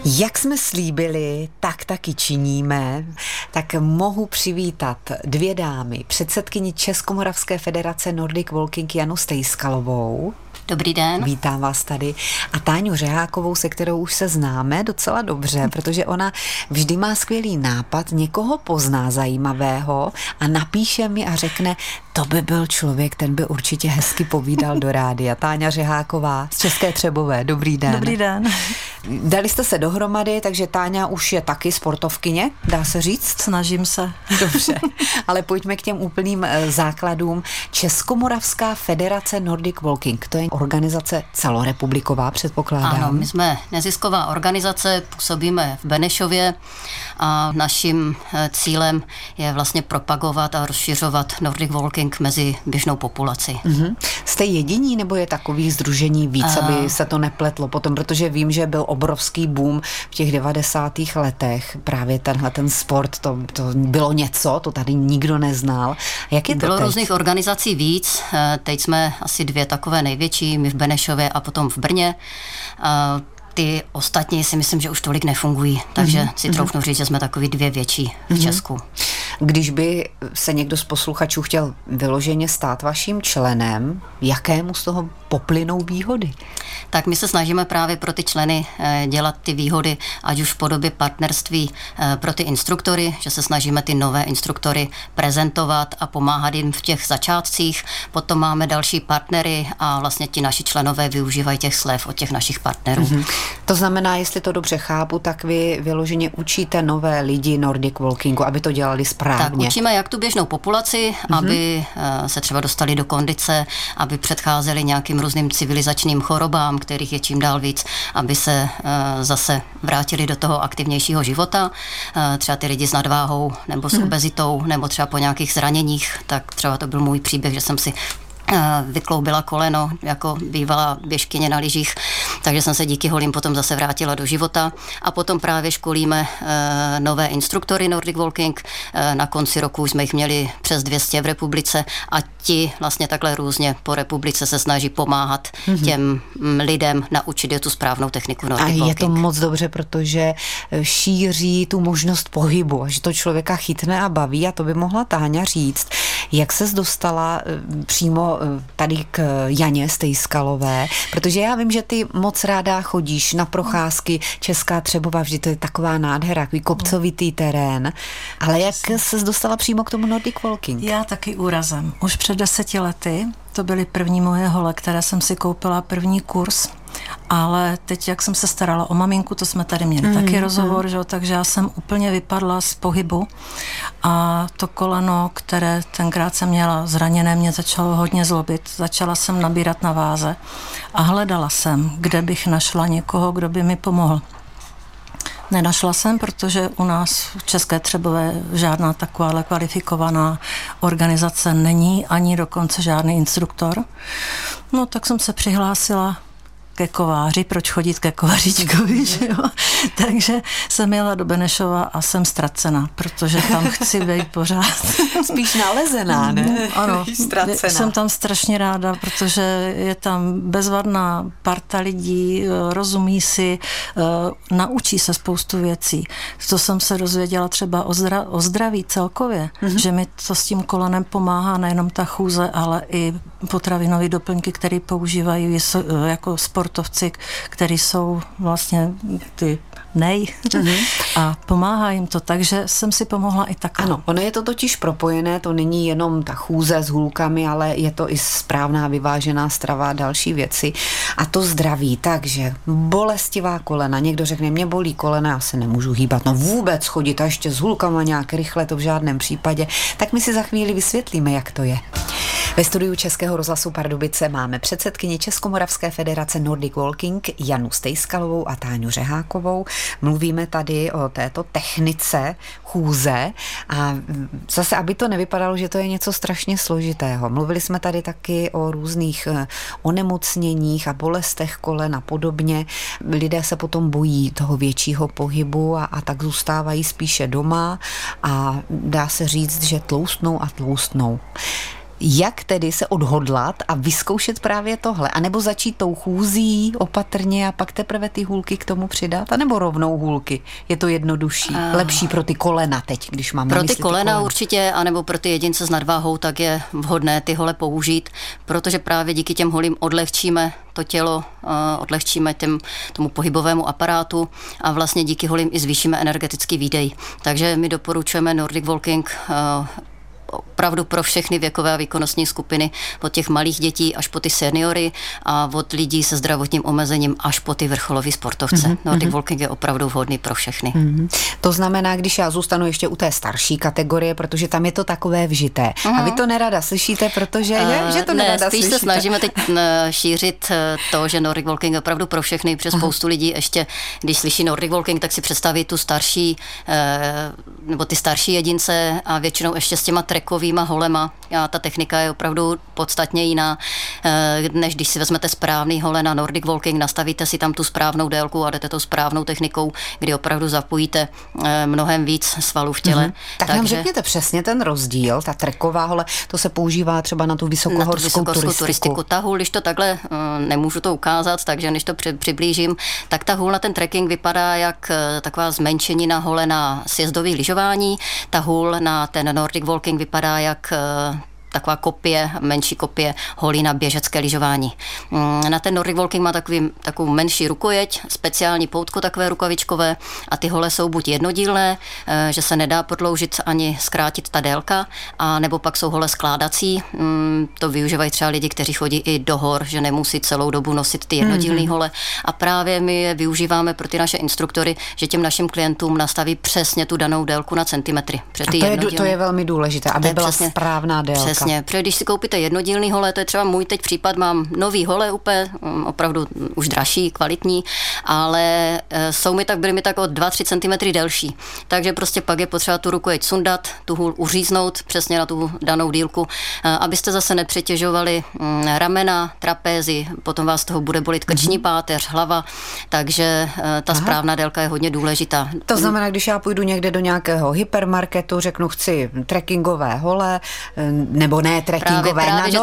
Jak jsme slíbili, tak taky činíme. Tak mohu přivítat dvě dámy. Předsedkyni Českomoravské federace Nordic Walking Janu Stejskalovou. Dobrý den. Vítám vás tady. A Táňu Řehákovou, se kterou už se známe docela dobře, protože ona vždy má skvělý nápad, někoho pozná zajímavého a napíše mi a řekne, to by byl člověk, ten by určitě hezky povídal do rádia. Táňa Řeháková z České Třebové. Dobrý den. Dobrý den. Dali jste se dohromady, takže Táňa už je taky sportovkyně, dá se říct? Snažím se. Dobře, ale pojďme k těm úplným základům. Českomoravská federace Nordic Walking, to je organizace celorepubliková, předpokládám. Ano, my jsme nezisková organizace, působíme v Benešově a naším cílem je vlastně propagovat a rozšiřovat Nordic Walking mezi běžnou populaci. Jste jediní, nebo je takových sdružení víc, aby se to nepletlo potom, protože vím, že byl obrovský boom v těch 90. letech, právě ten sport, to bylo něco, to tady nikdo neznal. Jak je to Bylo teď? různých organizací víc, teď jsme asi dvě takové největší, my v Benešově a potom v Brně. Ty ostatní si myslím, že už tolik nefungují, takže si troufnu říct, že jsme takový dvě větší v Česku. Když by se někdo z posluchačů chtěl vyloženě stát vaším členem, jakému z toho poplynou výhody? Tak my se snažíme právě pro ty členy dělat ty výhody, ať už v podobě partnerství pro ty instruktory, že se snažíme ty nové instruktory prezentovat a pomáhat jim v těch začátcích. Potom máme další partnery a vlastně ti naši členové využívají těch slev od těch našich partnerů. To znamená, jestli to dobře chápu, tak vy vyloženě učíte nové lidi Nordic Walkingu, aby to dělali správně. Tak učíme jak tu běžnou populaci, aby se třeba dostali do kondice, aby předcházeli nějakým různým civilizačním chorobám, kterých je čím dál víc, aby se zase vrátili do toho aktivnějšího života. Třeba ty lidi s nadváhou nebo s obezitou, nebo třeba po nějakých zraněních, tak třeba to byl můj příběh, že jsem si vykloubila koleno jako bývalá běžkyně na lyžích, takže jsem se díky holím potom zase vrátila do života a potom právě školíme nové instruktory Nordic Walking. Na konci roku jsme jich měli přes 200 v republice a ti vlastně takhle různě po republice se snaží pomáhat těm lidem naučit je tu správnou techniku Nordic Walking. A je to moc dobře, protože šíří tu možnost pohybu, že to člověka chytne a baví, a to by mohla Táňa říct. Jak ses dostala přímo tady k Janě Stejskalové, protože já vím, že ty moc ráda chodíš na procházky, Česká Třebová, vždy to je taková nádhera, takový kopcovitý terén, ale jak ses dostala přímo k tomu Nordic Walking? Já taky úrazem. Už před 10 lety, to byly první moje hole, které jsem si koupila první kurz, ale teď, jak jsem se starala o maminku, to jsme tady měli taky rozhovor, že? Takže já jsem úplně vypadla z pohybu a to koleno, které tenkrát jsem měla zraněné, mě začalo hodně zlobit. Začala jsem nabírat na váze a hledala jsem, kde bych našla někoho, kdo by mi pomohl. Nenašla jsem, protože u nás v České Třebové žádná taková kvalifikovaná organizace není, ani dokonce žádný instruktor. No tak jsem se přihlásila ke kováři, proč chodit ke kovaříčkovi, že jo? Takže jsem jela do Benešova a jsem ztracena, protože tam chci být pořád. Spíš nalezená, ne? Ano, ztracená. Jsem tam strašně ráda, protože je tam bezvadná parta lidí, rozumí si, naučí se spoustu věcí. To jsem se dozvěděla třeba o zdraví celkově, že mi to s tím kolenem pomáhá nejenom ta chůze, ale i potravinové doplňky, které používají jako sportovci, kteří jsou vlastně ty a pomáhá jim to, takže jsem si pomohla i takhle. Ano, ono je to totiž propojené, to není jenom ta chůze s hůlkami, ale je to i správná vyvážená strava a další věci. A to zdraví, takže bolestivá kolena, někdo řekne, mě bolí kolena, já se nemůžu hýbat, no vůbec chodit a ještě s hůlkama nějak rychle, to v žádném případě, tak my si za chvíli vysvětlíme, jak to je. Ve studiu Českého rozhlasu Pardubice máme předsedkyni Českomoravské federace Nordic Walking Janu Stejskalovou a Táňu Řehákovou. Mluvíme tady o této technice chůze a zase, aby to nevypadalo, že to je něco strašně složitého. Mluvili jsme tady taky o různých onemocněních a bolestech kolen a podobně. Lidé se potom bojí toho většího pohybu a tak zůstávají spíše doma a dá se říct, že tloustnou a tloustnou. Jak tedy se odhodlat a vyzkoušet právě tohle? A nebo začít tou chůzí opatrně a pak teprve ty hůlky k tomu přidat? A nebo rovnou hůlky? Je to jednodušší, lepší pro ty kolena teď, když máme pro ty kolena určitě, anebo pro ty jedince s nadváhou, tak je vhodné ty hole použít, protože právě díky těm holím odlehčíme to tělo, odlehčíme tomu pohybovému aparátu a vlastně díky holím i zvýšíme energetický výdej. Takže my doporučujeme Nordic Walking opravdu pro všechny věkové a výkonnostní skupiny, od těch malých dětí až po ty seniory a od lidí se zdravotním omezením až po ty vrcholoví sportovce. Nordic Walking je opravdu vhodný pro všechny. To znamená, když já zůstanu ještě u té starší kategorie, protože tam je to takové vžité. A vy to nerada slyšíte, protože že to nerada spíš slyšíte. Se snažíme teď šířit to, že Nordic Walking je opravdu pro všechny, protože spoustu lidí ještě, když slyší Nordic Walking, tak si představí tu starší, nebo ty starší jedince a většinou ještě s těma trekovýma holema. A ta technika je opravdu podstatně jiná, než když si vezmete správný hole na Nordic Walking, nastavíte si tam tu správnou délku a jdete tou správnou technikou, kdy opravdu zapojíte mnohem víc svalů v těle. Tak nám řekněte přesně ten rozdíl, ta treková hole, to se používá třeba na tu vysokohorskou turistiku. Ta hůl, když to takhle, nemůžu to ukázat, takže když to přiblížím, tak ta hůl na ten trekking vypadá jak taková zmenšenina hole na sjezdový lyžování, ta hůl na ten Nordic Walking vypadá jak taková kopie, menší kopie holí na běžecké lyžování. Na ten Nordic Walking má takovou menší rukojeť, speciální poutko takové rukavičkové a ty hole jsou buď jednodílné, že se nedá prodloužit ani zkrátit ta délka, a nebo pak jsou hole skládací. To využívají třeba lidi, kteří chodí i do hor, že nemusí celou dobu nosit ty jednodílné hole. A právě my je využíváme pro ty naše instruktory, že těm našim klientům nastaví přesně tu danou délku na centimetry. To je velmi důležité, aby byla správná délka. Přesně, protože když si koupíte jednodílný hole, to je třeba můj teď případ, mám nový hole úplně, opravdu už dražší, kvalitní, ale byly mi tak o 2-3 cm delší. Takže prostě pak je potřeba tu rukojeť sundat, tu hůl uříznout přesně na tu danou dílku, abyste zase nepřetěžovali ramena, trapézy, potom vás toho bude bolit krční páteř, hlava, takže ta správná délka je hodně důležitá. To znamená, když já půjdu někde do nějakého hypermarketu, řeknu, chci trekkingové hole, nebo ne trekkingové,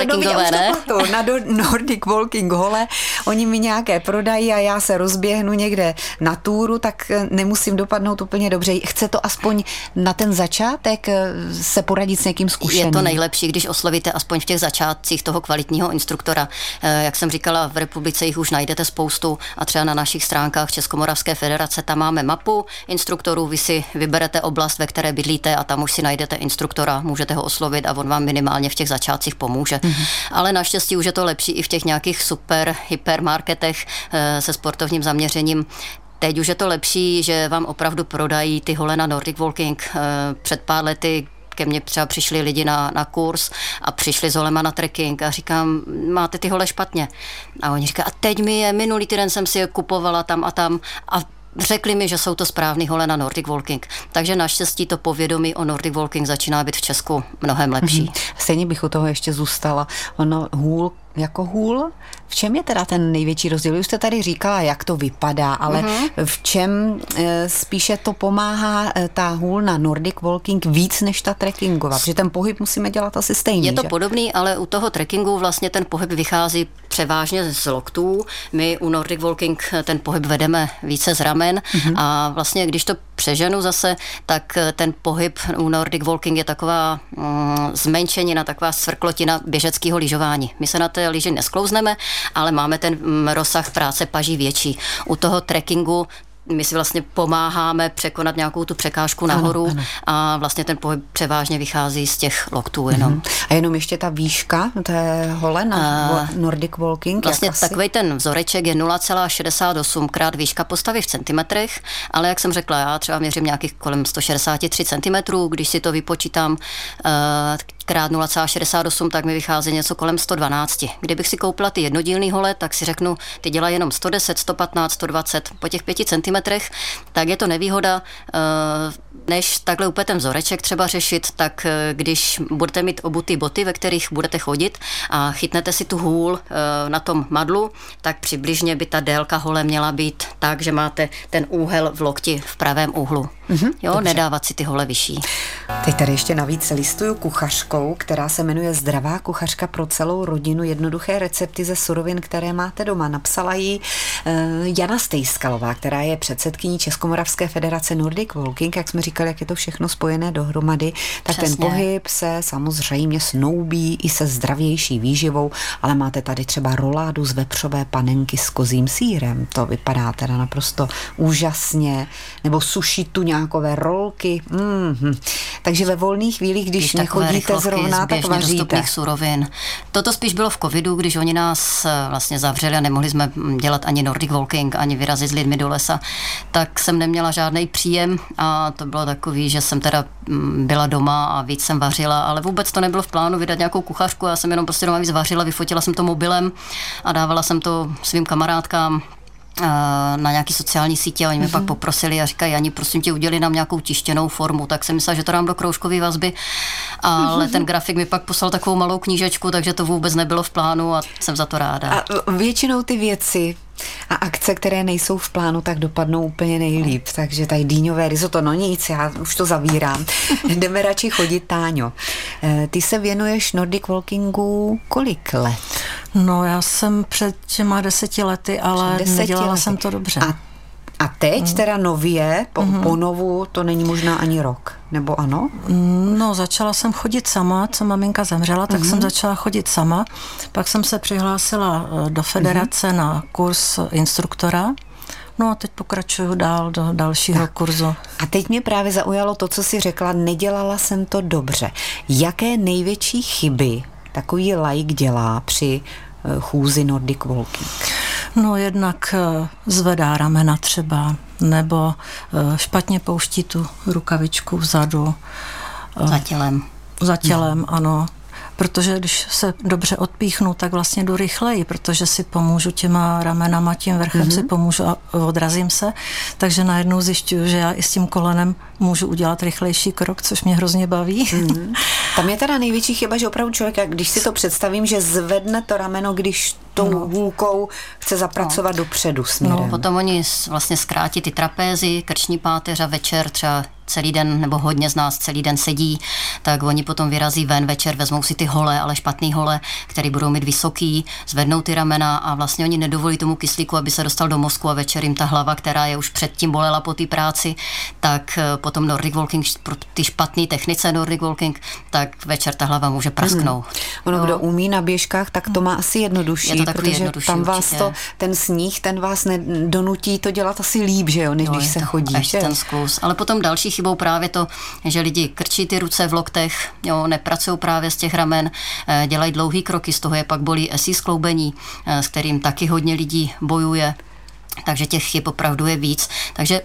na Nordic Walking hole, oni mi nějaké prodají a já se rozběhnu někde na túru, tak nemusím dopadnout úplně dobře. Chce to aspoň na ten začátek se poradit s někým zkušeným? Je to nejlepší, když oslovíte aspoň v těch začátcích toho kvalitního instruktora. Jak jsem říkala, v republice jich už najdete spoustu a třeba na našich stránkách Českomoravské federace tam máme mapu instruktorů, vy si vyberete oblast, ve které bydlíte a tam už si najdete instruktora, můžete ho oslovit a on vám minimálně v těch začátcích pomůže. Ale naštěstí už je to lepší i v těch nějakých super hypermarketech se sportovním zaměřením. Teď už je to lepší, že vám opravdu prodají ty hole na Nordic Walking. Před pár lety ke mně třeba přišli lidi na kurz a přišli s holema na trekking a říkám, máte ty hole špatně. A oni říkají, a teď minulý týden jsem si je kupovala tam a řekli mi, že jsou to správný hole na Nordic Walking. Takže naštěstí to povědomí o Nordic Walking začíná být v Česku mnohem lepší. Stejně bych u toho ještě zůstala. Ono hůl jako hůl. V čem je teda ten největší rozdíl? Už jste tady říkala, jak to vypadá, ale v čem spíše to pomáhá ta hůl na Nordic Walking víc než ta trekkingová? Protože ten pohyb musíme dělat asi stejně. Je to že? podobný, ale u toho trekkingu vlastně ten pohyb vychází převážně z loktů. My u Nordic Walking ten pohyb vedeme více z ramen a vlastně když to přeženu zase, tak ten pohyb u Nordic Walking je taková zmenšenina, taková svrklotina běžeckého lyžování. My se na té lyži nesklouzneme, ale máme ten rozsah práce paží větší. U toho trekkingu my si vlastně pomáháme překonat nějakou tu překážku nahoru a vlastně ten pohyb převážně vychází z těch loktů jenom. A jenom ještě ta výška té hole na Nordic Walking? Vlastně takovej ten vzoreček je 0,68 krát výška postavy v centimetrech, ale jak jsem řekla, já třeba měřím nějakých kolem 163 centimetrů, když si to vypočítám krát 0,68, tak mi vychází něco kolem 112. Kdybych si koupila ty jednodílný hole, tak si řeknu, ty dělají jenom 110, 115, 120 po těch 5 centimetrech, tak je to nevýhoda, než takhle úplně ten vzoreček třeba řešit, tak když budete mít obutý boty, ve kterých budete chodit a chytnete si tu hůl na tom madlu, tak přibližně by ta délka hole měla být tak, že máte ten úhel v lokti v pravém úhlu. Jo, nedávat si ty hole vyšší. Teď tady ještě navíc listuju kuchařkou knížkou, která se jmenuje Zdravá kuchařka pro celou rodinu, jednoduché recepty ze surovin, které máte doma. Napsala ji Jana Stejskalová, která je předsedkyní Českomoravské federace Nordic Walking, jak jsme říkali, jak je to všechno spojené dohromady, tak přesně. Ten pohyb se samozřejmě snoubí i se zdravější výživou, ale máte tady třeba roládu z vepřové panenky s kozím sýrem. To vypadá teda naprosto úžasně. Nebo sushi tuňákové rolky. Takže ve volných chvílích, když nechodíte zrovna, tak vaříte. Dostupných surovin. Toto spíš bylo v covidu, když oni nás vlastně zavřeli a nemohli jsme dělat ani Nordic Walking, ani vyrazit s lidmi do lesa, tak jsem neměla žádný příjem a to bylo takový, že jsem teda byla doma a víc jsem vařila, ale vůbec to nebylo v plánu vydat nějakou kuchařku, já jsem jenom prostě doma víc vařila, vyfotila jsem to mobilem a dávala jsem to svým kamarádkám na nějaký sociální sítě a oni mě pak poprosili a říkají, Jani, prosím tě, udělej nám nějakou tištěnou formu, tak jsem myslela, že to dám do kroužkové vazby, ale ten grafik mi pak poslal takovou malou knížečku, takže to vůbec nebylo v plánu a jsem za to ráda. A většinou ty věci a akce, které nejsou v plánu, tak dopadnou úplně nejlíp. Takže tady dýňové risotto, no nic, já už to zavírám. Jdeme radši chodit, Táňo. Ty se věnuješ Nordic Walkingu kolik let? No, já jsem před těma 10 lety, ale nedělala jsem to dobře. A teď teda nově, po novu, to není možná ani rok, nebo ano? No, začala jsem chodit sama, co maminka zemřela, tak jsem začala chodit sama. Pak jsem se přihlásila do federace na kurz instruktora. No a teď pokračuju dál do dalšího kurzu. A teď mě právě zaujalo to, co jsi řekla, nedělala jsem to dobře. Jaké největší chyby takový laik dělá při chůzi Nordic Walking? No jednak zvedá ramena třeba, nebo špatně pouští tu rukavičku vzadu. Za tělem, ano. Protože když se dobře odpíchnu, tak vlastně jdu rychleji, protože si pomůžu těma ramenama, tím vrchem si pomůžu a odrazím se. Takže najednou zjišťuju, že já i s tím kolenem můžu udělat rychlejší krok, což mě hrozně baví. Tam je teda největší chyba, že opravdu člověk, když si to představím, že zvedne to rameno, když tou hůlkou chce zapracovat dopředu směrem. No, potom oni vlastně zkrátí ty trapézy, krční páteř a večer třeba celý den, nebo hodně z nás celý den sedí, tak oni potom vyrazí ven večer, vezmou si ty hole, ale špatný hole, který budou mít vysoký, zvednou ty ramena a vlastně oni nedovolí tomu kyslíku, aby se dostal do mozku a večer jim ta hlava, která je už předtím bolela po té práci, tak potom Nordic Walking, pro ty špatný technice Nordic Walking, tak večer ta hlava může prasknout. Ono, kdo umí na běžkách, tak to má asi jednodušší, protože tam vás ten sníh, ten vás nedonutí to dělat asi líp, že jo, než když se chodí. Ještě ten skluz. Ale potom další chybou právě to, že lidi krčí ty ruce v loktech, jo, nepracují právě z těch ramen, dělají dlouhý kroky, z toho je pak bolí esí skloubení, s kterým taky hodně lidí bojuje, takže těch chyb opravdu je víc. Takže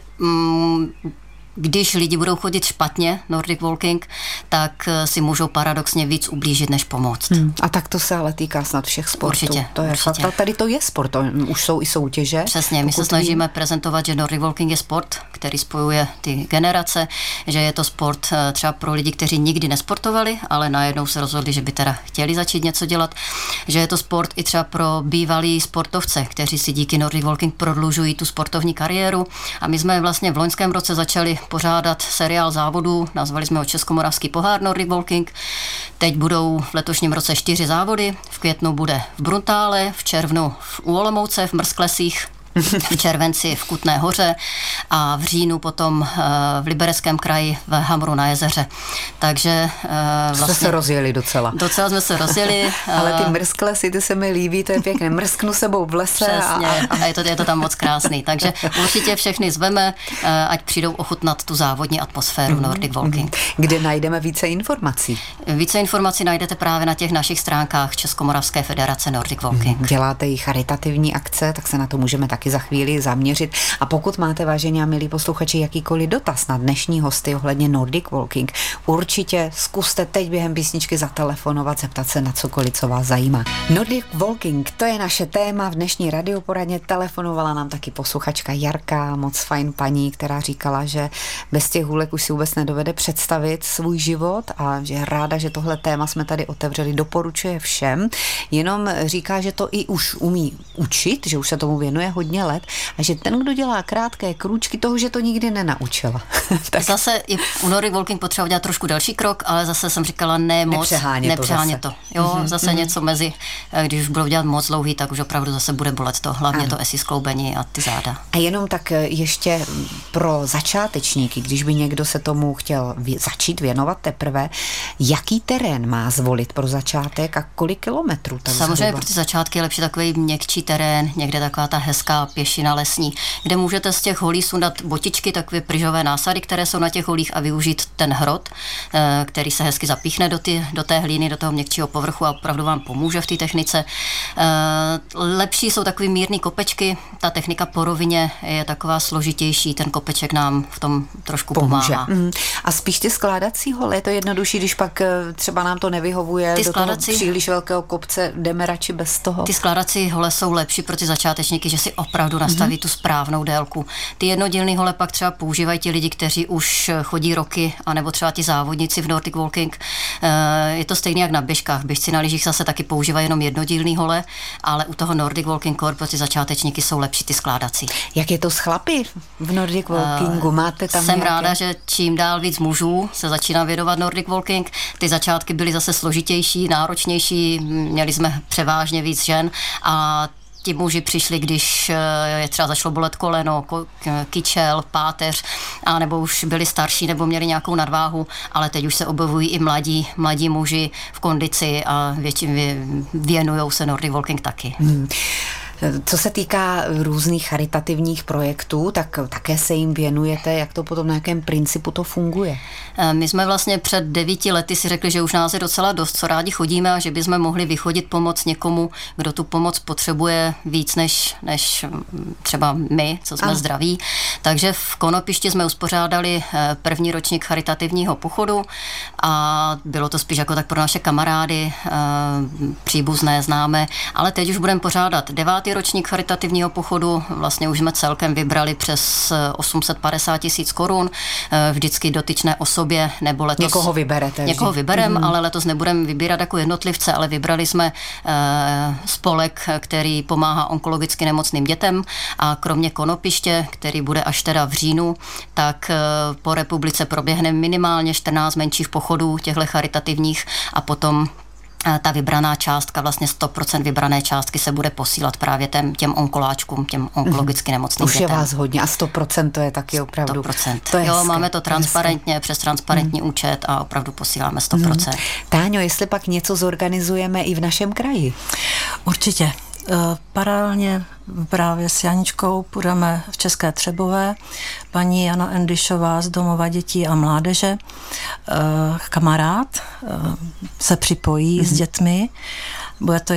když lidi budou chodit špatně, Nordic Walking, tak si můžou paradoxně víc ublížit, než pomoct. A tak to se ale týká snad všech sportů. Určitě. Fakt, tady to je sport, už jsou i soutěže. Přesně, my se snažíme prezentovat, že Nordic Walking je sport, který spojuje ty generace, že je to sport třeba pro lidi, kteří nikdy nesportovali, ale najednou se rozhodli, že by teda chtěli začít něco dělat, že je to sport i třeba pro bývalí sportovce, kteří si díky Nordic Walking prodlužují tu sportovní kariéru. A my jsme vlastně v loňském roce začali pořádat seriál závodů, nazvali jsme ho Českomoravský pohár Nordic Walking. Teď budou v letošním roce 4 závody, v květnu bude v Bruntále, v červnu u Olomouce, v Mrzklesích, v červenci v Kutné Hoře a v říjnu potom v Libereckém kraji v Hamru na jezeře. Takže vlastně jste se rozjeli docela. Docela jsme se rozjeli. Ale ty mrzklesy, ty se mi líbí, to je pěkné. Mrzknu sebou v lese. Přesně, a je to tam moc krásný. Takže určitě všechny zveme, ať přijdou ochutnat tu závodní atmosféru Nordic Walking. Kde najdeme více informací? Více informací najdete právě na těch našich stránkách Českomoravské federace Nordic Walking. Děláte i charitativní akce, tak se na to můžeme taky za chvíli zaměřit. A pokud máte, vážení a milí posluchači, jakýkoliv dotaz na dnešní hosty ohledně Nordic Walking, určitě zkuste teď během písničky zatelefonovat, zeptat se na cokoliv, co vás zajímá. Nordic Walking, to je naše téma v dnešní radioporadně. Telefonovala nám taky posluchačka Jarka, moc fajn paní, která říkala, že bez těch hůlek už si vůbec nedovede představit svůj život a že je ráda, že tohle téma jsme tady otevřeli, doporučuje všem. Jenom říká, že to i už umí učit, že už se tomu věnuje hodně hodně let a že ten, kdo dělá krátké krůčky, toho, že to nikdy nenaučila. Tak. Zase i u Nordic Walking potřeba dělat trošku další krok, ale zase jsem říkala ne moc, nepřehánět to. Jo, zase něco mezi, když už budou dělat moc dlouhý, tak už opravdu zase bude bolet to, hlavně to esi skloubení a ty záda. A jenom tak ještě pro začátečníky, když by někdo se tomu chtěl začít věnovat teprve, jaký terén má zvolit pro začátek a kolik kilometrů? Samozřejmě pro ty začátky je lepší takový měkčí terén, někde taková ta hezká pěšina lesní, kde můžete z těch holí sundat botičky, takové pryžové násady, které jsou na těch holích a využít ten hrot, který se hezky zapíchne do té hlíny, do toho měkčího povrchu a opravdu vám pomůže v té technice. Lepší jsou takový mírný kopečky, ta technika po rovině je taková složitější, ten kopeček nám v tom trošku pomáhá. A spíš ty skládací hole, je to jednodušší, když pak třeba nám to nevyhovuje do toho příliš velkého kopce, jdeme radši bez toho? Ty skládací hole jsou lepší pro ty začátečníky, že si opravdu nastaví tu správnou délku. Ty jednodílné hole pak třeba používají ti lidi, kteří už chodí roky, anebo třeba ti závodníci v Nordic Walking. Je to stejné jak na běžkách. Běžci na lyžích zase taky používají jenom jednodílné hole, ale u toho Nordic Walking Core pro ty začátečníky jsou lepší ty skládací. Jak je to s chlapy v Nordic Walkingu? Máte tam Jsem ráda, že čím dál víc mužů se začíná věnovat Nordic Walking. Ty začátky byly zase složitější, náročnější, měli jsme převážně víc žen a ti muži přišli, když je třeba začalo bolet koleno, kyčel, páteř, a nebo už byli starší, nebo měli nějakou nadváhu, ale teď už se objevují i mladí muži v kondici a věnujou se Nordic Walking taky. Co se týká různých charitativních projektů, tak také se jim věnujete, jak to potom, na jakém principu to funguje? My jsme vlastně před 9 lety si řekli, že už nás je docela dost, co rádi chodíme a že bychom mohli vychodit pomoc někomu, kdo tu pomoc potřebuje víc než třeba my, co jsme zdraví. Takže v Konopišti jsme uspořádali první ročník charitativního pochodu a bylo to spíš jako tak pro naše kamarády, příbuzné, známé, ale teď už budeme pořádat 9. ročník charitativního pochodu, vlastně už jsme celkem vybrali přes 850 000 korun, vždycky dotyčné osobě, nebo letos... Někoho vyberete. Někoho vybereme, ale letos nebudeme vybírat jako jednotlivce, ale vybrali jsme spolek, který pomáhá onkologicky nemocným dětem a kromě Konopiště, který bude až teda v říjnu, tak po republice proběhne minimálně 14 menších pochodů těchto charitativních a potom ta vybraná částka, vlastně 100% vybrané částky se bude posílat právě těm onkoláčkům, těm onkologicky nemocným dětem. Už je vás hodně a 100% to je taky opravdu. 100%. To je hezké, máme to transparentně, přes transparentní účet a opravdu posíláme 100%. Táňo, jestli pak něco zorganizujeme i v našem kraji? Určitě. Paralelně právě s Janičkou půjdeme v České Třebové. Paní Jana Endyšová z Domova dětí a mládeže, kamarád, se připojí s dětmi. Bude to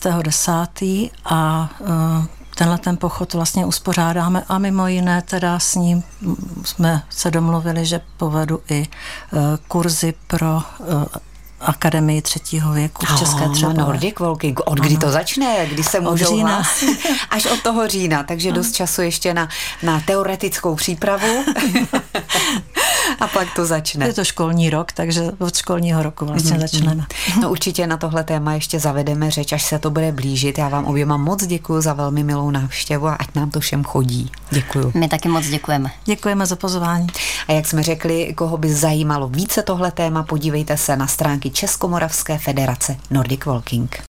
11.10. a tenhle ten pochod vlastně uspořádáme a mimo jiné teda s ním jsme se domluvili, že povedu i kurzy pro Akademii 3. věku v České Třebové. Nordic Walking. Od kdy to začne? Kdy se můžou hlásit? Až od toho října, takže dost času ještě na teoretickou přípravu. A pak to začne. Je to školní rok, takže od školního roku vlastně začneme. No určitě na tohle téma ještě zavedeme řeč, až se to bude blížit. Já vám oběma moc děkuju za velmi milou návštěvu a ať nám to všem chodí. Děkuju. My taky moc děkujeme. Děkujeme za pozvání. A jak jsme řekli, koho by zajímalo více tohle téma, podívejte se na stránky Českomoravské federace Nordic Walking.